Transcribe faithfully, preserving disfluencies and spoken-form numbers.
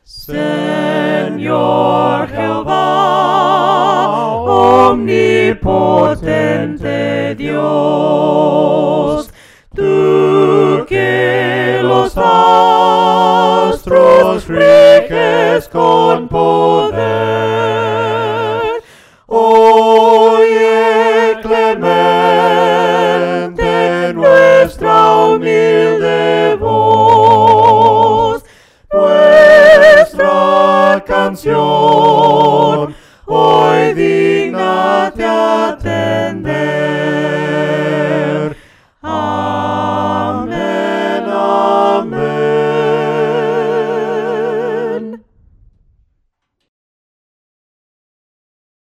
Señor Jehová, omnipotente Dios, tú que los astros riges con poder, oye clemente nuestra humildad.